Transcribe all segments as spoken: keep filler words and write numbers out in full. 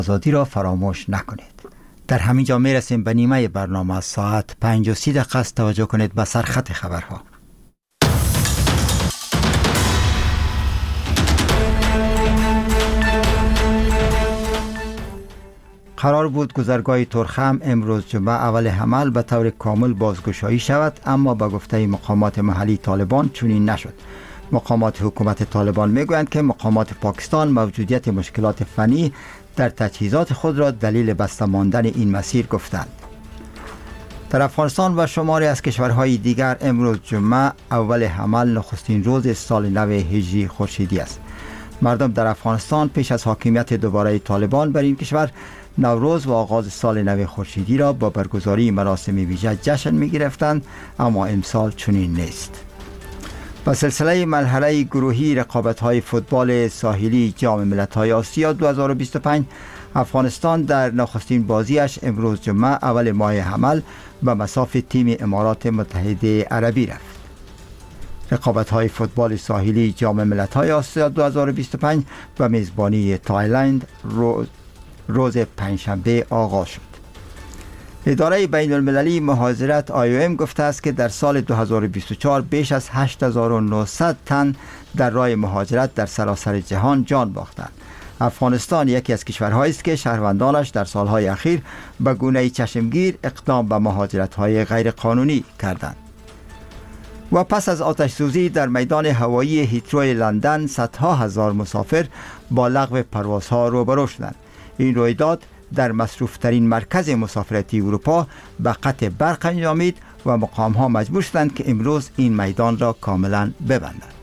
آزادی را فراموش نکنید. در همین جا می رسیم به نیمه برنامه. ساعت پنج و سی دقیقه است. توجه کنید به سرخط خبرها. قرار بود گذرگاه ترخم امروز جمعه اول حمل به طور کامل بازگشایی شود، اما با گفته مقامات محلی طالبان چنین نشد. مقامات حکومت طالبان میگویند که مقامات پاکستان موجودیت مشکلات فنی در تجهیزات خود را دلیل بسته ماندن این مسیر گفتند. در افغانستان و شماری از کشورهای دیگر امروز جمعه اول حمل نخستین روز سال نو هجری خورشیدی است. مردم در افغانستان پیش از حاکمیت دوباره طالبان بر این کشور نوروز و آغاز سال نو خورشیدی را با برگزاری مراسم ویژه جشن می گرفتند، اما امسال چنین نیست. با سلسله مرحله گروهی رقابت‌های فوتبال ساحلی جام ملت‌های آسیا دو هزار و بیست و پنج، افغانستان در نخستین بازیش امروز جمعه اول ماه حمل به مصاف تیم امارات متحده عربی رفت. رقابت‌های فوتبال ساحلی جام ملت‌های آسیا دو هزار و بیست و پنج به میزبانی تایلند روز روز پنجشنبه آغاز شد. اداره بین المللی مهاجرت آی او ام گفته است که در سال دو هزار و بیست و چهار بیش از هشت هزار و نهصد تن در راه مهاجرت در سراسر جهان جان باختند. افغانستان یکی از کشورهایی است که شهروندانش در سالهای اخیر به گونه چشمگیر اقدام به مهاجرت‌های غیرقانونی کردند. و پس از آتش سوزی در میدان هوایی هیتروی لندن صدها هزار مسافر با لغو پروازها روبرو شدند. این رویداد در مصروفترین مرکز مسافرتی اروپا به قطع برق انجامید و مقام‌ها مجبور شدند که امروز این میدان را کاملا ببندند.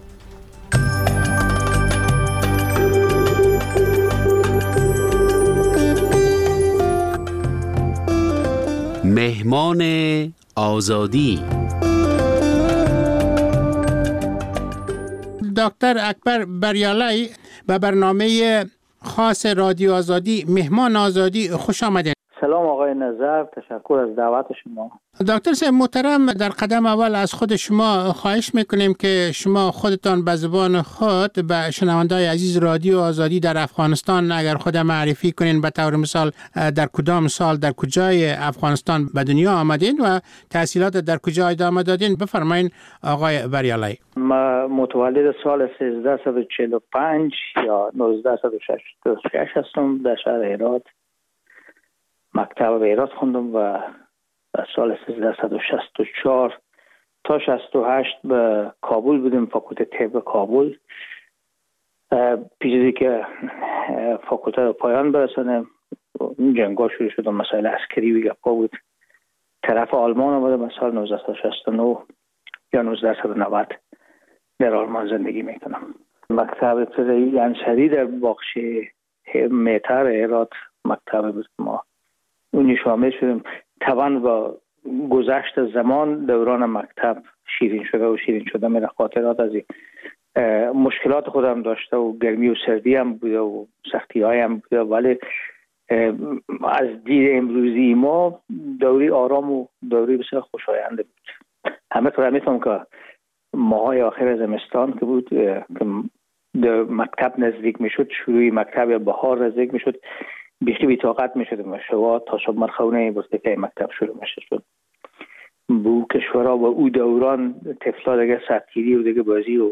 مهمان آزادی. دکتر اکبر بریالای به برنامه خاص رادیو آزادی مهمان آزادی خوش آمدید. سلام آقای نظر، تشکر از دعوت شما. دکتر صاحب محترم، در قدم اول از خود شما خواهش میکنیم که شما خودتان به زبان خود به شنوندای عزیز رادیو آزادی در افغانستان اگر خود معرفی کنین، به طور مثال در کدام سال در کجای افغانستان به دنیا آمدین و تحصیلات در کجا ادامه دادین. بفرمایین آقای بریالای. ما متولد سال سیزده صد و چهل و پنج یا نوزده صد و شصت و شش هستم. در شهر هرات مکتب هرات خوندم و سال سیزده صد و شصت و چهار تا شصت و هشت به کابل بودیم، فاکولته طب کابل. پیش که فاکولته رو پایان برسانه جنگا شروع شد و مسائل عسکری و گپا بود. طرف آلمان آمدم. سال نوزده صد و شصت و نه یا نوزده صد و نود در آلمان زندگی میکنم. مکتب ابتدایی انصری در باغچه مهتر هرات مکتب بود. ما اونی شامل شدیم. طبعا با گذشت زمان دوران مکتب شیرین شده و شیرین شده من خاطرات از مشکلات خودم داشته و گرمی و سردی هم بوده و سختی های هم بوده، ولی از دید امروزی ما دوری آرام و دوری بسیار خوشاینده بود. همه طور میتونم که ماهای آخر زمستان که بود که در مکتب نزدیک میشد، شروع مکتب یا بهار نزدیک میشد، بیشتر بی‌طاقت میشدیم و شوا تا صبح مرخونه بسته مکتب شروع میشد. بو کشورها و او دوران طفلا دیگه سطحیری و دیگه بازی و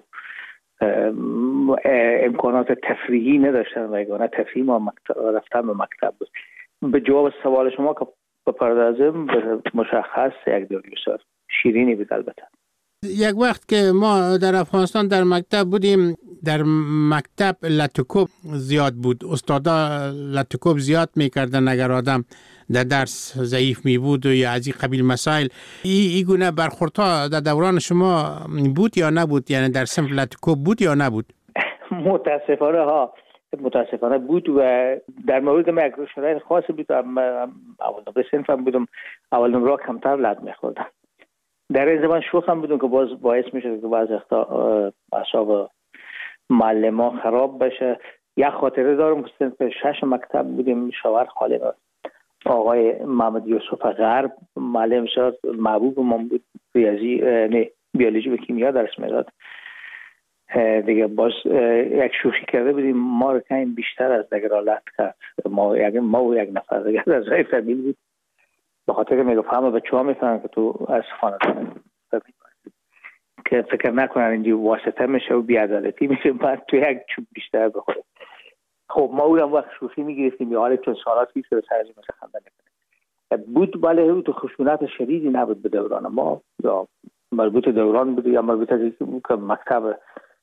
امکانات تفریحی نداشتن و یگانه تفریح ما مکتب رفتن به مکتب بود. به جواب سوال شما که بپردازم به مشخص یک دوری بسیار شیرینی بود. البته یک وقت که ما در افغانستان در مکتب بودیم، در مکتب لطکوب زیاد بود. استادا لطکوب زیاد میکردن اگر آدم در درس ضعیف می بود و یا از این قبیل مسائل. ای, ای گونه برخوردها در دوران شما بود یا نبود؟ یعنی در صنف لطکوب بود یا نبود؟ متاسفانه ها متاسفانه بود و در مورد من یک شرایط خاصی بود. اول نمره صنفم بودم، اول نمره کمتر لط میخوردم. در این زمان شوخ هم بودم که باز باعث میشد که بعض وقتا اعصاب معلمان خراب بشه. یک خاطره دارم که صنف شش مکتب بودیم، شاور خالی بود. آقای محمد یوسف غرب معلم شد، محبوب من بود. ریاضی نه بیولوژی و کیمیا درس میداد. دیگه باز یک شوخی کرده بودیم، ما رو کمی بیشتر از دگرالت کرد. ما یک ما و یک نفر دیگه از رای فامیل بود، به خاطر که میگفت همه بچه‌ها میفهمن که تو از خاندان که فکر نکنن اینجا واسطه میشه و بی‌عدالتی میشه، بعد تو یک چوب بیشتر بخوره. خب ما اون وقت شوخی میگرفتیم، یا حالا چون سالات پیش به سرجی مثل خنده نکنه بود، ولی او تو خشونت شدیدی نبود به دوران ما، یا مربوط دوران بود یا مربوط که مکتب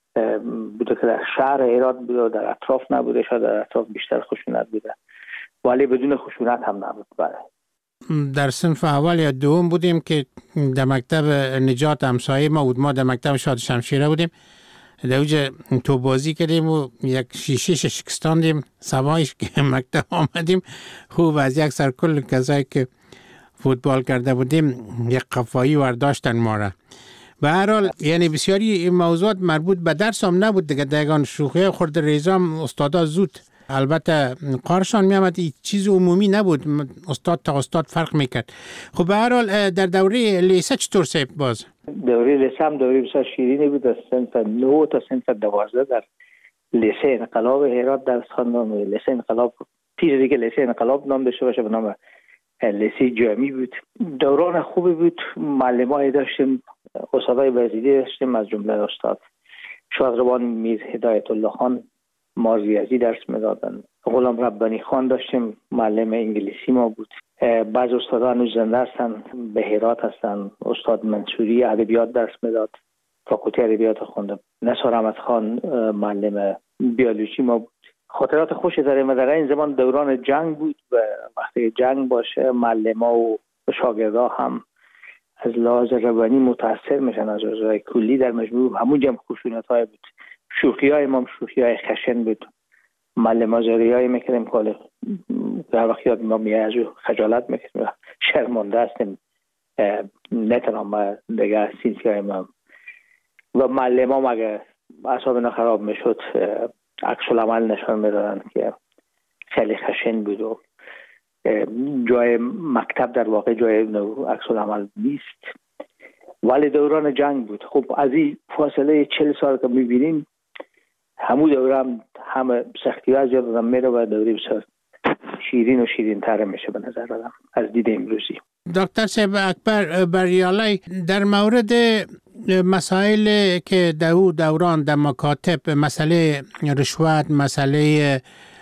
بوده که در شهر هرات بوده، در اطراف نبوده، شاید در اطراف بیشتر خشونت بوده، ولی بدون خشونت هم نبود. بله در صنف اول یا دوم بودیم که در مکتب نجات همسایه ما بود، ما در مکتب شاد شمشیره بودیم، در اوج تو بازی کردیم و یک شیشه شکستاندیم، سوایش که مکتب آمدیم خوب از یک سر کل کسایی که فوتبال کرده بودیم یک قفایی ورداشتن ما را. به هر حال یعنی بسیاری این موضوعات مربوط به درس هم نبود دیگه، دیگان شوخی خورد ریزام استادا زود البته قارشان می آمد، چیز عمومی نبود، استاد تا استاد فرق میکرد. خب به هر حال در دوره لیسه چطور سیب باز؟ دوره لیسه هم دوره بسیار شیرینی بود، از صنف نه تا صنف دوازده در لیسه انقلاب هرات درس خواندم. لیسه انقلاب پیش دیگه لیسه انقلاب نام داشته باشه، به نام لیسه جامی بود. دوران خوبی بود، معلمای داشتیم، استادای وزیری داشتیم، از جمله استاد شادروان میر هدایت الله خان مارزیازی درس میدادن، غلام ربانی خان داشتیم معلم انگلیسی ما بود. بعض استادا هنوز زنده هستن، به هرات هستن. استاد منصوری ادبیات درس میداد، فاکولته ادبیات خوندم. نثار احمد خان معلم بیولوژی ما بود. خاطرات خوشی داریم. در این زمان دوران جنگ بود و وقتی جنگ باشه معلما و شاگردا هم از لحاظ روانی متاثر میشن از اوضاع کلی. در مجموع همون جمع خشونت های بود، شوخی های ما شوخی های خشن بود، معلم آزاری های میکردیم که در وقت یاد ما میاد از خجالت میکردیم، شرمنده هستیم نتنام ما دیگه سینسی های ما. و معلم ها اگه اعصابنا خراب میشد عکس العمل نشان میدادن که خیلی خشن بود و جای مکتب در واقع جای عکس العمل نیست. ولی دوران جنگ بود. خب از این فاصله چهل سال که میبینیم همون دوره هم همه سختی ها زیاد آدم میره و دوره بسیار شیرین و شیرین تر میشه به نظر آدم از دید امروزی. دکتر صاحب اکبر بریالی، در مورد مسائل که در دوران در مکاتب، مسئله رشوت، مسئله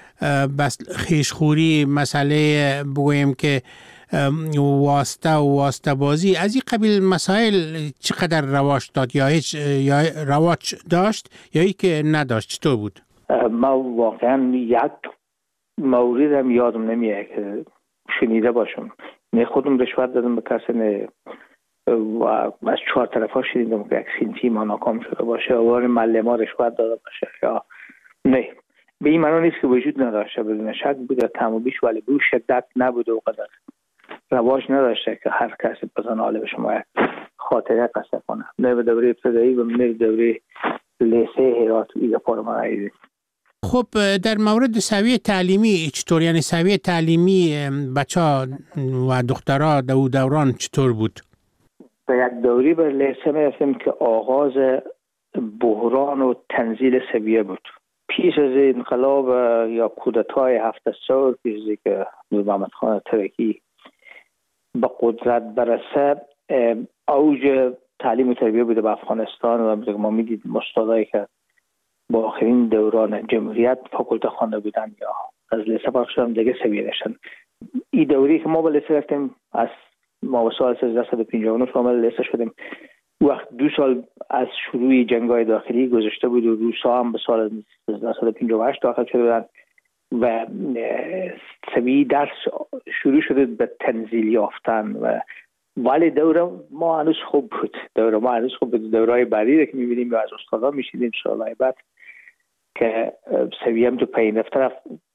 بس خیشخوری، مسئله بگویم که واسطه و واسطه بازی، از این قبیل مسائل چقدر رواج داد یا هیچ یا رواج داشت یا ای که نداشت؟ چطور بود؟ ما واقعا یک موردم یادم نمیاد که شنیده باشم. نه خودم رشوت دادم به کسی، نه و از چهار طرفا شنیدم که یک سینتی ما ناکام شده باشه و معلم ها رشوت داده باشه یا نه. به این معنی نیست که وجود نداشته، بدون شک بوده تمام بیش، ولی به شدت نبوده و قدر رواج نداشته که هر کسی بزن حاله به شما خاطره قصه کنه. نه به دوره ابتدایی و نه به دوره لیسه هرات ایگه پارمانایی. خب در مورد سویه تعلیمی چطور؟ یعنی سویه تعلیمی بچه ها و دخترها در دوران چطور بود؟ به یک دوری بر لیسه میرفتیم که آغاز بحران و تنزیل سویه بود. پیش از انقلاب یا کودتای هفت سال پیش از که نور محمد خان ترکی به قدرت برسه، اوج تعلیم و تربیه بوده به افغانستان و ما میدید استادایی که با آخرین دوران جمهوریت فاکولته خوانده بودن یا از لیسه فرق شدن دیگه سویه داشتن. این دوری که ما به لیسه رفتیم از ما به سال سیزده و پنجاه و نه شامل لیسه شدیم. وقت دو سال از شروع جنگ‌های داخلی گذشته بود و روسا هم به سال سیزده و پنجاه و هشت داخل شده بودن و سویه درس شروع شده به تنزیل یافتن. و ولی دوره ما هنوز خوب بود، دوره ما هنوز خوب بود. دورهای بعدی که می‌بینیم یا از استادا می‌شنیدیم سال‌های بعد که سویه هم تو پایین رفت،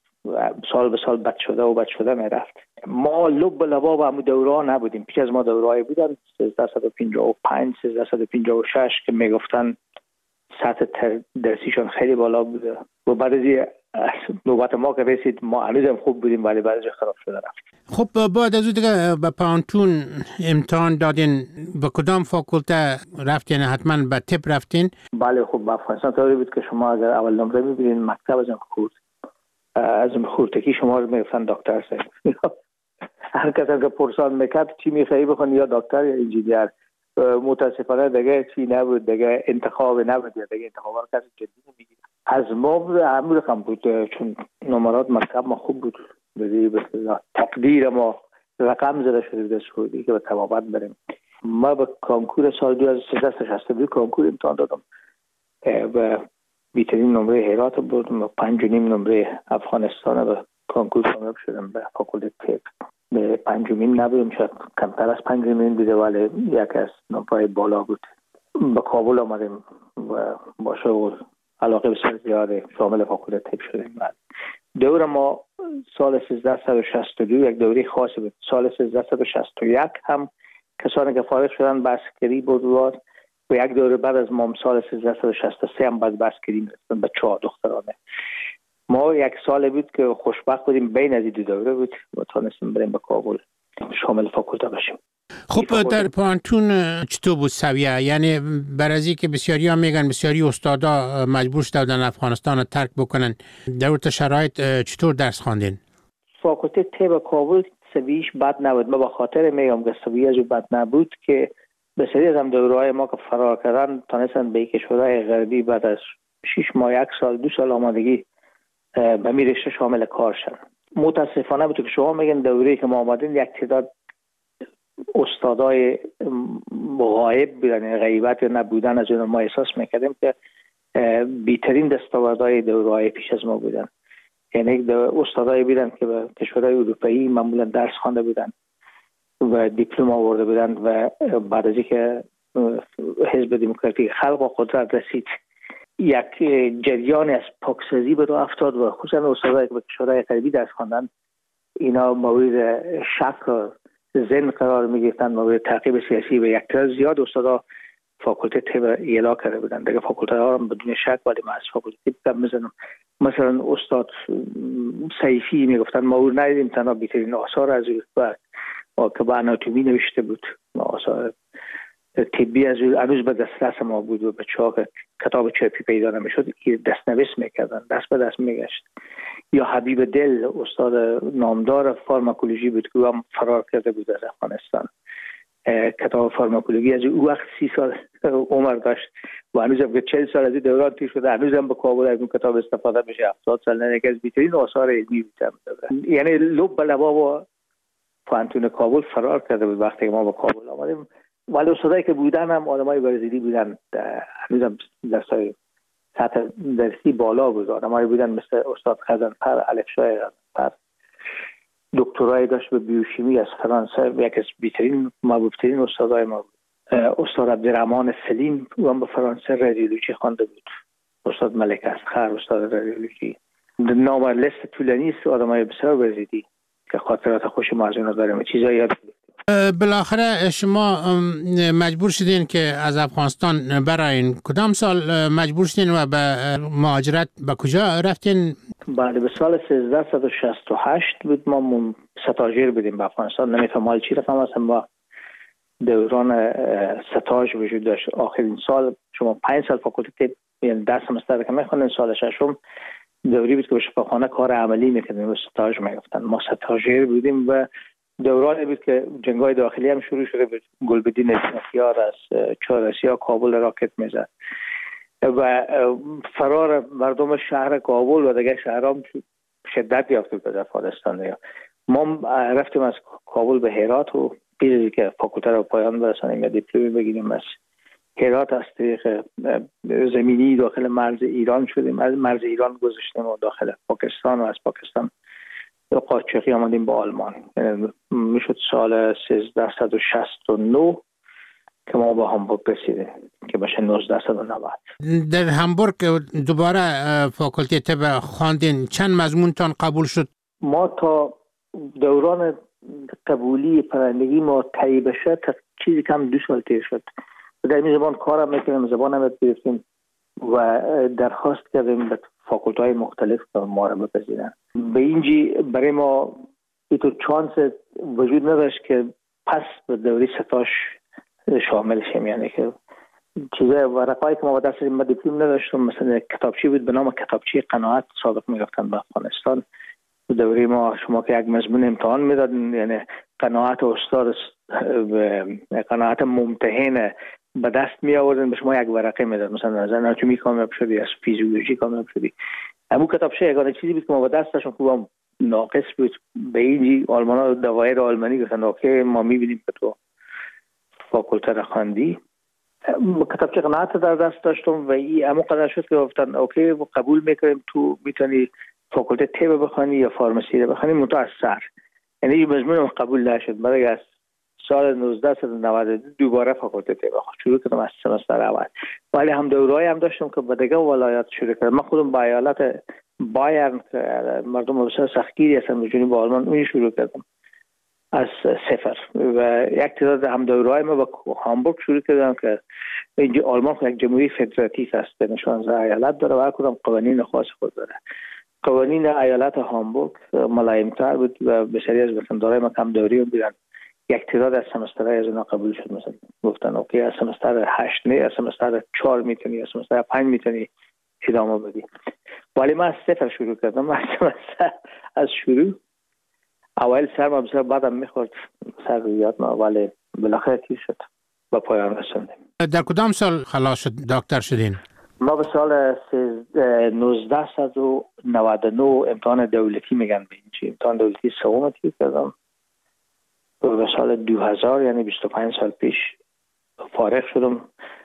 سال به سال بد شده و بد شده میرفت. ما لب به لبا با همون دوره نبودیم. پیش از ما دوره‌ای بودن سیزده و پنجاه و پنج سیزده و پنجاه و شش که میگفتن سطح درسیشون خیلی بالا بوده و بعد از نوبت ما که رسید ما هنوزم خوب بودیم ولی بعدش خراب شده رفت. خب بعد از اون دیگه به پانتون امتحان دادین، به کدام فاکولته رفتین؟ حتما به طب رفتین؟ بله خب به افغانستان طوری بود که شما اگر اول نمره میبینین مکتب از خورد از خورتکی شما رو میگفتن دکتر صاحب. هر کسی که پرسان میکرد چی میخوایی بخونی، یا دکتر یا انجینیر. متاسفانه دیگه چی نبود، دیگه انتخاب نبود، یا دیگه انتخابا رو کسی جدی نمیگیره. از ما همون رقم بود چون نمرات مکتب ما خوب بود، به تقدیر ما رقم زده شده بود از خودی که به طبابت بریم. ما به کانکور سال دو هزار و سیزده شصت و دو کانکور امتحان دادم و بیترین نمره هرات بردم و پنج و نیم نمره افغانستان به کانکور کامیاب شدم به فاکولته طب. به پنجمین نبودم، شاید کمتر از پنجمین بوده ولی یک از نمره‌های بالا بود. به کابل آمدیم و با شغل علاقه بسیار زیاده شامل فاکولته طب شدیم. دور ما سال سیزده شصت و دو یک دوره خاصی بود. سال سیزده شصت و یک هم کسانی که فارغ شدن بسکری بود و یک دوره بعد از ما سال سیزده شصت و سه هم بعد بسکری میرسن به چهار دخترانه. ما یک سال بود که خوشبخت بودیم بین از این دو دوره بود و تانستیم بریم به کابل شامل فاکولته بشیم. خب در پانتون چطور بود سویه؟ یعنی برازی که بسیاری ها میگن بسیاری استادا مجبور شدن افغانستان رو ترک بکنن، در اون شرایط چطور درس خواندین؟ فاکولته طب کابل سویش بد نبود. ما به خاطر میگم که سویه جو بد نبود که بسیاری از هم دوره‌های ما که فرار کردن تانستن به کشورهای غربی بعد از شش ماه یک سال دو سال آمادگی به می رشته شامل کار شدن. متاسفانه بود که شما میگن دوره‌ای که ما آمدیم یک تعداد استادای غایب بودن، غیبت یا نبودن از اون ما احساس میکردیم که بیترین دستاوردهای دوره‌های پیش از ما بودن. یعنی استادای بودن که به کشورهای اروپایی معمولا درس خوانده بودن و دیپلم آورده بودن و بعد از اینکه حزب دموکراتیک خلق و قدرت رسید یک جریان از پاکسازی به راه افتاد و خصوصا استادایی که به کشورهای غربی درس خواندن اینا مورد شک و ذهن قرار می‌گرفتن، مورد تعقیب سیاسی و یک تعداد زیاد استادا فاکولته طب اعلا کرده بودن. دیگه فاکولته ها هم بدون شک ولی ما از فاکولته طب می‌زنم. مثلا استاد سیفی میگفتن ما او ندیدیم تنها بیترین آثار از او که با آناتومی نوشته بود، آثار طبی از او هنوز به دسترس ما بود و به چاق کتاب چاپی پیدا نمیشد دستنویس میکردن، دست به دست میگشت. یا حبیب دل استاد نامدار فارماکولوژی بود که هم فرار کرده بود از افغانستان. کتاب فارماکولوژی از او وقت سی سال عمر داشت و هنوز هم که چهل سال از این دوران تیر شده هنوز هم به کابل از اون کتاب استفاده میشه. هفتاد سال نه یکی از بیترین آثار علمی بود. یعنی لب به لبا با پانتون کابل فرار کرده بود وقتی ما به کابل آمدیم. ولی استادایی که بودن هم آدمای برزیلی بودن، هنوز هم درسای سطح درسی بالا بود. آدمایی بودن مثل استاد خزنپر، الفشای خزنپر، دکترای داشت به بیوشیمی از فرانسه، یک از بیترین محبوبترین استادای ما بود. استاد عبدالرحمن سلیم او هم به فرانسه رادیولوژی خوانده بود. استاد ملک اصغر استاد رادیولوژی. نام لیست طولانی است آدمای بسیار برزیلی که خاطرات خوش ما از اونا داریم. چیزایی یاد بالاخره شما مجبور شدین که از افغانستان براین. کدام سال مجبور شدین و به مهاجرت به کجا رفتین؟ بله به سال سیزده شصت و هشت بود. ما ستاژیر بودیم به افغانستان. نمیفهم حال چی رقم هستم. ما دوران ستاژ وجود داشت. آخرین سال شما پنج سال فاکولته یعنی درس سمستر که میخوانین، سال ششم دوری بود که به شفاخانه کار عملی میکردیم و ستاژ میگفتن. ما ستاژیر بودیم و دورانی بود که جنگ‌های داخلی هم شروع شده بود. گلبدین اسنفیار از چهارسیا کابل راکت میزد و فرار مردم شهر کابل و دیگه شهرام شدت یافته بود در افغانستان. ما رفتیم از کابل به هرات و پیش که فاکولته رو پایان برسانیم یا دیپلم بگیریم از هرات از طریق زمینی داخل مرز ایران شدیم. از مرز ایران گذشتیم و داخل پاکستان و از پاکستان یا قاچاقی آمدیم با آلمان. یعنی میشد سال سیزده شصت و نه که ما با هامبورگ رسیدیم که بشه نوزده نود. در هامبورگ دوباره فاکولته طب خواندین. چند مضمونتان قبول شد؟ ما تا دوران قبولی پرندگی ما طی بشه تا چیزی کم دو سال تیر شد. در این زبان کارم میکنیم، زبانم یاد گرفتیم و درخواست کردیم به فاکولته های مختلف که ما را بپذیرن. به اینجی برای ما اینطور چانس وجود نداشت که پس به دوره ستاش شامل شیم. یعنی که چیزای ورقایی که ما با دست ما دیپلم نداشتم، مثلا کتابچه بود به نام کتابچه قناعت سابق میگفتن به افغانستان. دوره ما شما که یک مضمون امتحان میدادن، یعنی قناعت استاد قناعت ممتحن به دست می آوردن، به شما یک ورقه میداد، مثلا از اناتومی کامیاب شدی، از فیزیولوژی کامیاب شدی. همون کتابچه یگانه چیزی بود که ما با دستشون خوبم ناقص بود. به اینجی آلمان ها دوایر آلمانی گفتن اوکی ما میبینیم که تو فاکولته را خواندی. کتابچه قناعت در دست داشتم و این همون قدر شد که گفتن اوکی قبول میکنیم تو میتونی فاکولته طب بخوانی یا فارمسی رو بخوانی، منتها از سر. یعنی مضمونم قبول نشد. برای از سال نوزده نود و دو دوباره فاکولته طب شروع کردم از سمستر اول. ولی هم دوره‌ای هم داشتم که به دیگه ولایات شروع کردم. من خودم با ایالت بایرن که مردم بسیار سختگیری هستن به جنوب آلمان اون شروع کردم از صفر و یک تعداد هم دوره‌ای ما با هامبورگ شروع کردم که اینجا آلمان یک جمهوری فدراتیو است، نشانزده ایالت داره و هر کدام قوانین خاص خود داره. قوانین ایالت هامبورگ ملایم‌تر بود و بسیاری از وطندارای ما کم دوری بودن. یک تعداد از سمسترهای از اینا قبول شد. مثلا گفتن اوکی از سمستر هشت نه، از سمستر چهار میتونی، از سمستر پنج میتونی ادامه بدی. ولی من از صفر شروع کردم. از سمستر از شروع اول سرم بسیار بعدم میخورد سر رویات ما، ولی بالاخره کی شد با پایان رسوندیم. در کدام سال خلاص شد دکتر شدین؟ ما به سال نوزده و نود و نه امتحان دولتی میگن به این امتحان دولتی سوم تیر کردم. به سال دو هزار یعنی بیست و پنج سال پیش فارغ شدم،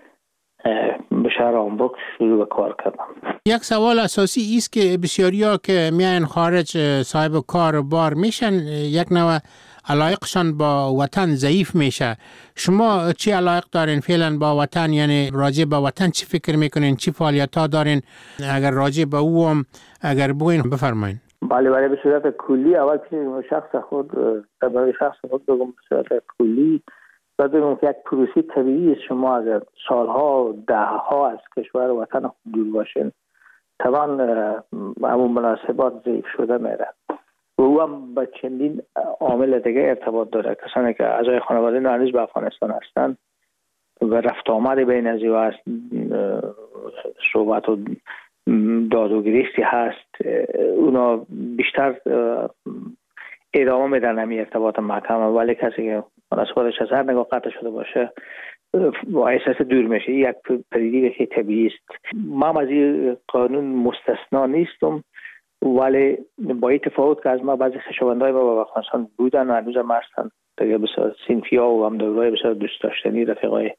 به شهر هامبورگ شروع به کار کردم. یک سوال اساسی است که بسیاری ها که میان خارج صاحب کار و بار میشن، یک نوع علایقشان با وطن ضعیف میشه. شما چی علایق دارین فعلا با وطن؟ یعنی راجع به وطن چی فکر میکنین؟ چی فعالیت ها دارین؟ اگر راجع به او هم اگر بگوین بفرمایین. بله بله به صورت کلی اول پیش شخص خود برای شخص خود بگم به صورت کلی باید بگم که یک پروسه طبیعی است. شما اگر سالها دهها از کشور و وطن خود دور باشین طبعا همون مناسبات ضعیف شده میره و او هم با چندین عامل دیگه ارتباط داره. کسانی که اعضای خانواده هنوز به افغانستان هستند و رفت آمد بین از او هست، صحبت و داد و گریستی هست، اونا بیشتر ادامه میدن همین ارتباط محکم. ولی کسی که از خودش از هر نگاه قطع شده باشه با احساس دور میشه. یک پدیده که طبیعی است. من از این قانون مستثنا نیستم، ولی با این تفاوت که از ما بعضی خویشاوندای ما با افغانستان بودن و هنوز هم هستن دیگه، بسیار صنفی‌ها و هم دورای بسیار دوست داشتنی، رفیقای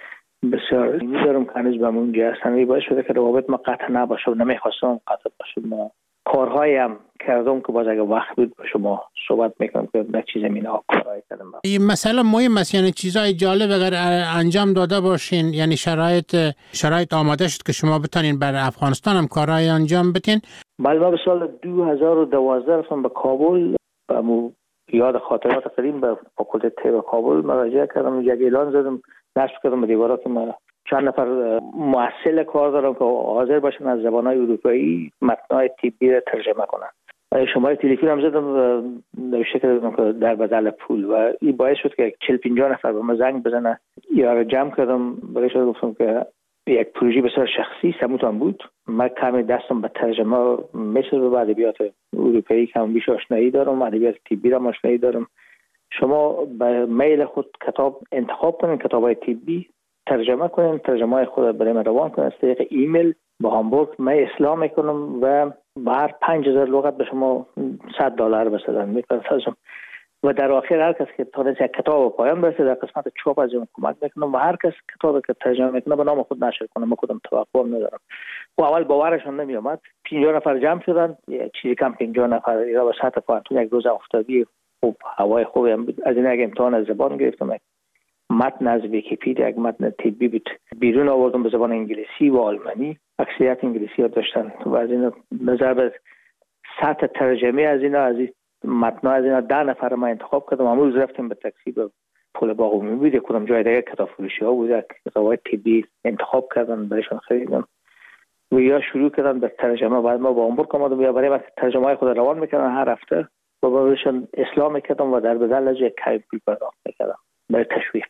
بسیار می‌دارم که هنوز به اونجا هستن. این باعث شده که روابط ما قطع نباشه و نمیخواستم قطع باشه. ما کارهایی هم کردم که باز اگه وقت بود با شما صحبت میکنم که نه چیز زمینه ها کارهایی کردم. این مسئله مهم است، یعنی چیزای جالب اگر انجام داده باشین، یعنی شرایط شرایط آماده شد که شما بتونین بر افغانستان هم کارهای انجام بدین. بله ما به سال دو هزار و دوازده رفتم به کابل، به یاد خاطرات قدیم به فاکولته طب کابل مراجعه کردم. یک اعلان زدم نصب کردم به دیوارا که ما چند نفر مؤثل کار دارم که حاضر باشن از زبان‌های اروپایی متن‌های طبی را ترجمه کنن. شماره تلفن هم زدم نوشته کردم که در بدل پول و این باعث شد که چهل پنجاه نفر به من زنگ بزنن. یا رو جمع کردم برای شما گفتم که یک پروژه بسیار شخصی سموتان بود. من کمی دستم به ترجمه مثل به ادبیات اروپایی کم بیش آشنایی دارم، ادبیات طبی را آشنایی دارم. شما به میل خود کتاب انتخاب کنین، کتاب‌های طبی ترجمه کنین، ترجمه خود برای من روان کنین از طریق ایمیل با هامبورگ. من اصلاح میکنم و هر پنج هزار لغت به شما صد دلار بسازم میپردازم و در آخر هر کس که تونست یک کتاب پایان برسه در قسمت چاپ از اون کمک میکنم و هر کس کتابی که ترجمه میکنه به نام خود نشر کنه. من خودم توقع ندارم. و اول باورشون نمی اومد. پنجاه نفر جمع شدن، چیزی کم پنجاه نفر ایرا به سطح پانتون یک روز افتادی خوب، هوای خوبی هم بود. از این یک امتحان از زبان گرفتم، متن از ویکی‌پدیا یک متن طبی بود بیرون آوردم به زبان انگلیسی و آلمانی. اکثریت انگلیسی ها داشتن و از این نظر به سطح ترجمه از اینا از این متن از اینا ده نفر ما انتخاب کردم. امروز رفتیم به تاکسی به پل باغ عمومی بود، کدام جای دیگه کتاب فروشی ها بود، کتابای طبی انتخاب کردن برایشون خریدم و یا شروع کردن به ترجمه. بعد ما با امور کمادم یا برای وقت ترجمه های خود روان میکردن هر هفته و باشون اصلاح میکردم و در بدل از یک کیفی پرداخت میکردم برای تشویق.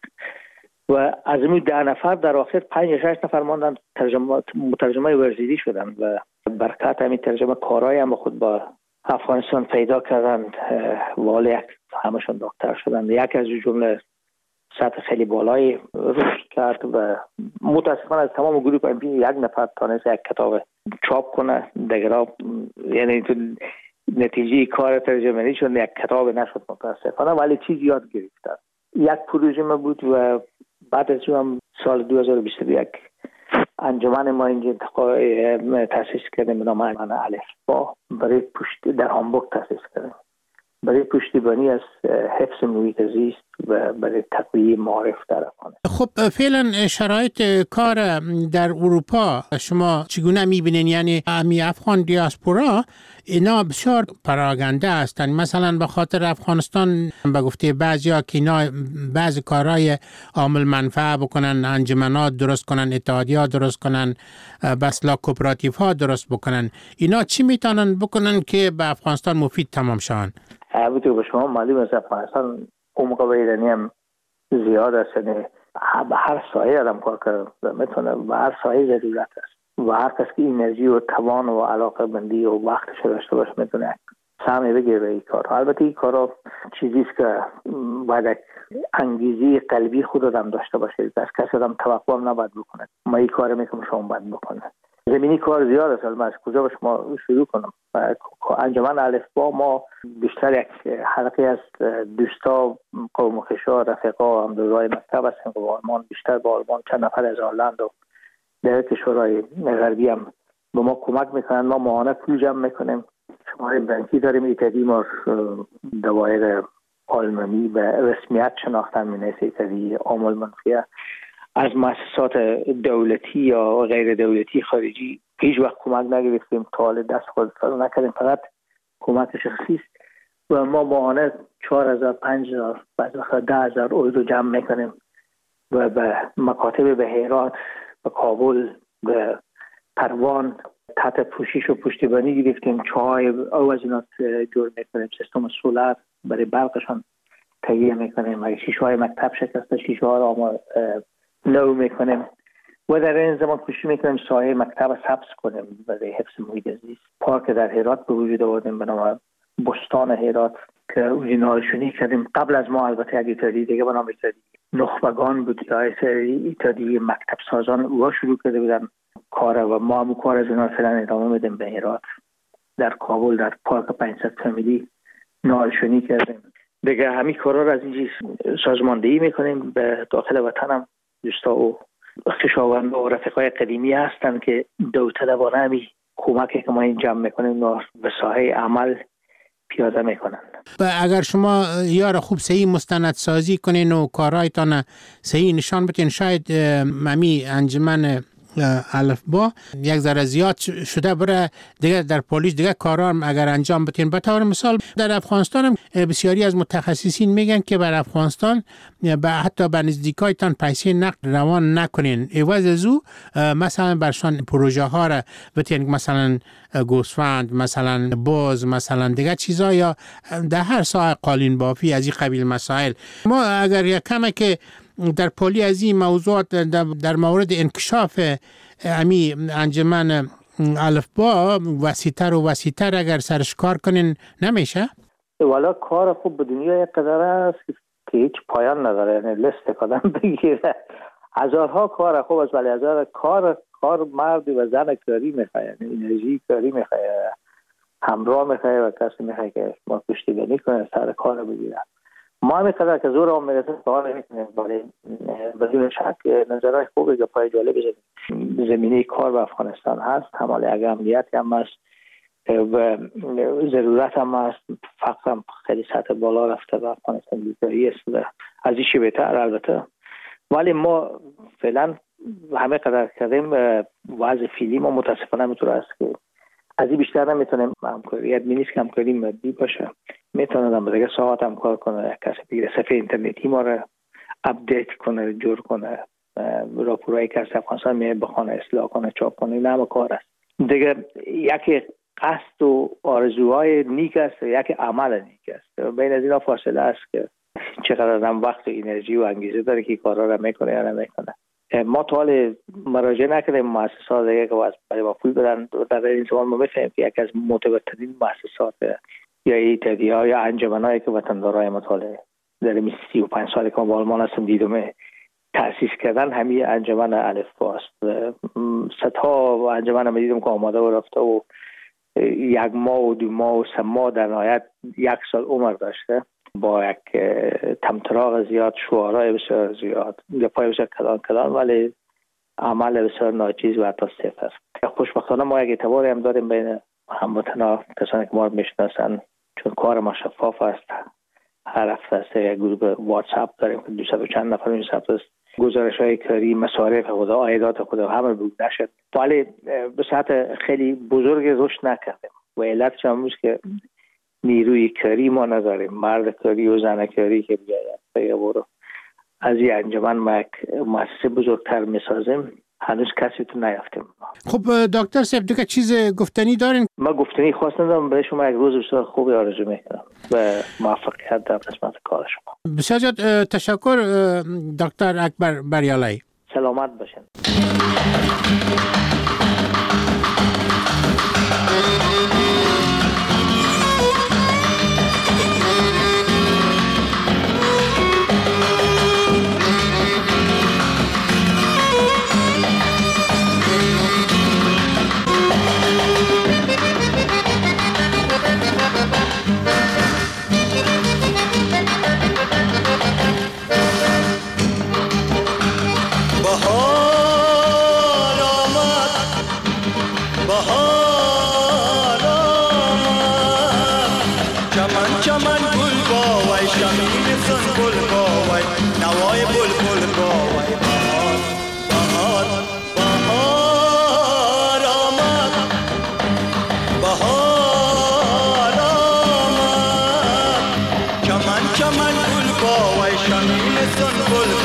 و از این ده نفر در آخر پنج یا شش نفر ماندن ترجمه مترجمای ورزیدی شدن و برکت همین ترجمه کارهای هم خود با افغانستان پیدا کردن. والا یک همشون دکتر شدن. یک از جمله سطح خیلی بالایی رشد کرد و متاسفانه از تمام گروه ام پی یک نفر تانست یک کتاب چاپ کنه. دیگرها یعنی تو نتیجه کار ترجمه‌ای شد یک کتاب نشد متاسفانه، ولی چیز یاد گرفتن. یک پروژه ما بود و بعد از اون سال دو هزار و بیست و یک انجمن ما اینجا تاسیس کردیم به نام انجمن الفبا برای پشت در هامبورگ تاسیس کردیم برای پشتیبانی از حفظ محیط زیست و برای تقویت معارف در افغانستان. خب فعلا شرایط کار در اروپا شما چگونه میبینین؟ یعنی امی افغان دیاسپورا اینا بسیار پراگنده هستند. مثلا به خاطر افغانستان به گفته بعضیا که اینا بعضی کارهای عامل منفعه بکنن، انجمنات درست کنن، اتحادیات درست کنن، بسلا کوپراتیف ها درست بکنن، اینا چی میتونن بکنن که به افغانستان مفید تمام شون؟ البته به شما معلوم است افغانستان عمق ایرانی هم زیاد است. یعنی به هر سایه آدم کار کنه میتونه، به هر سایه ضرورت است و هر کس که انرژی و توان و علاقه بندی و وقتش داشته باشه میتونه سهمی بگیره به این کار. البته این کارا چیزی است که باید انگیزه قلبی خود آدم داشته باشه. از کسی آدم توقع هم نباید بکنه ما این کار میکنم شما باید بکنه. زمینی کار زیاد است. من از کجا به شما شروع کنم؟ انجمن الفبا ما بیشتر یک حلقه از دوستا قوم خویشا رفقا هم دوستای مکتب هستیم که با آلمان بیشتر با آلمان چند نفر از هلند و در کشورهای غربی هم به ما کمک میکنن. ما ماهانه پول جمع میکنیم. شماره بانکی داریم. ایتادی ما دوایر آلمانی به رسمیت شناختن مینیست ایتادی عامل منفیه. از مؤسسات دولتی یا غیر دولتی خارجی هیچ وقت کمک نگرفتیم. تا حال دست خود فرو نکردیم. فقط کمک شخصی است و ما ماهانه چهار هزار پنج هزار بعضی وقتا ده هزار اورو جمع میکنیم و به مکاتب به هرات، به کابل، به پروان تحت پوشش و پشتیبانی گرفتیم. چای او از اینا جور میکنیم. سیستم سولار برای برقشان تهیه میکنیم. اگه شیشه های مکتب شکسته شیشه ها را نو میکنیم و در این زمان کوشش میکنیم سایه مکتب حفظ کنیم برای حفظ محیط زیست. پارک در هرات به وجود آوردیم به نام بستان هرات که نالشونی کردیم. قبل از ما البته یک ایتادی دیگه به نام ایتادی نخبگان بود یا ایتادی مکتب سازان او شروع کرده بودن کار و ما هم کار از اینا فعلا ادامه میدیم. به هرات در کابل در پارک پنجصد فامیلی نالشونی کردیم. دیگه همین کارا رو از اینجا سازماندهی میکنیم. به داخل وطن هم دوستا و خویشاوند و رفقای قدیمی هستن که داوطلبانه همی کمکی که ما این جمع میکنیم به ساحه عمل پیاده میکنن. و اگر شما یار خوب صحیح مستندسازی کنین و کارهایتان صحیح نشان بدین، شاید ممی انجمن الفبا یک ذره زیاد شده بره دیگه در پلیس دیگه کارا اگر انجام بدین. به طور مثال در افغانستان هم بسیاری از متخصصین میگن که بر افغانستان به حتی به نزدیکایتان پیسه نقد روان نکنین، عوض از او مثلا برشان پروژه ها را بتین، مثلا گوسفند، مثلا باز، مثلا دیگه چیزا، یا در هر ساحه قالین بافی از این قبیل مسائل. ما اگر یک کمه که در پولی از این موضوعات در مورد انکشاف امی انجمن الفبا وسیع‌تر و وسیع‌تر اگر سرش کار کنین نمیشه؟ والا کار خوب به دنیا یک قدر است که هیچ پایان نداره. یعنی لست کدام بگیره هزارها کار خوب است، ولی هزار کار کار مرد و زن کاری میخواد. یعنی انرژی کاری میخواد، همراه میخواد و کسی میخواد که ما پشتیبانی کنه سر کار بگیره. ما می‌خوایم که زور هم میرسه سوال میکنیم، ولی بدون شک نظرهای خوبی که پای جالب زمینه کار به افغانستان هست. حمال اگر امنیت هم هست و ضرورت هم هست. فقر هم خیلی سطح بالا رفته و افغانستان بیکاری است و از این بهتر البته. ولی ما فعلا همه قدر کردیم وضع فعلی ما متاسفانه میتونه است که از این بیشتر نمیتونیم همکاری ادمینیست که همکاری مادی باشه. میتونم دیگه ساعت هم کار کنه، کسی بگیره صفحه اینترنتی ما رو اپدیت کنه، جور کنه، راپورایی که از افغانستان میاد بخونه اصلاح کنه چاپ کنه، این همه کار است دیگه. یکی قصد و آرزوهای نیک است و یکی عمل نیک است. بین از اینا فاصله است که چقدر هم وقت و انرژی و انگیزه داره که کارا رو میکنه یا نمیکنه. ما تا حال مراجعه نکردیم مؤسسات دیگه که برای ما پول بدن. در این زمان ما میفهمیم که یکی از معتبرترین مؤسسات یا ایتدی‌ها یا انجمنایی که وطندارای مطالعه در این سی و پنج سالی که ما با آلمان هستم دیدم تأسیس کردن همین انجمن الفبا است. صدها انجمن ما دیدم که آماده و رفته و یک ماه و دو ماه و سه ماه در نهایت یک سال عمر داشته با یک تمطراق زیاد، شعارهای بسیار زیاد، گپای بسیار کلان کلان، ولی عمل بسیار ناچیز و حتی صفر. خوشبختانه ما یک اعتباری هم داریم بین هموطنا، کسانی که ما رو میشناسن، چون کار ما شفاف است. هر هفته است یک گروه واتساپ داریم که دویست و چند نفر این ثبت است، گزارش های کاری، مصارف خود، عایدات خود همه بود نشد، ولی به سطح خیلی بزرگ رشد نکردیم و علتش هم است که نیروی کاری ما نداریم، مرد کاری و زن کاری که بیاید بگه برو از این انجمن ما یک مؤسسه بزرگتر میسازیم، هنوز کسی تو نیافتیم. خب دکتر صاحب دیگه چیز گفتنی دارین؟ ما گفتنی خواست ندارم، برای شما یک روز بسیار خوبی آرزو میکنم و موفقیت در قسمت کار شما. بسیار زیاد تشکر دکتر اکبر بریالایی. سلامت باشین. چمن چمن گل با وای شمیم سنبل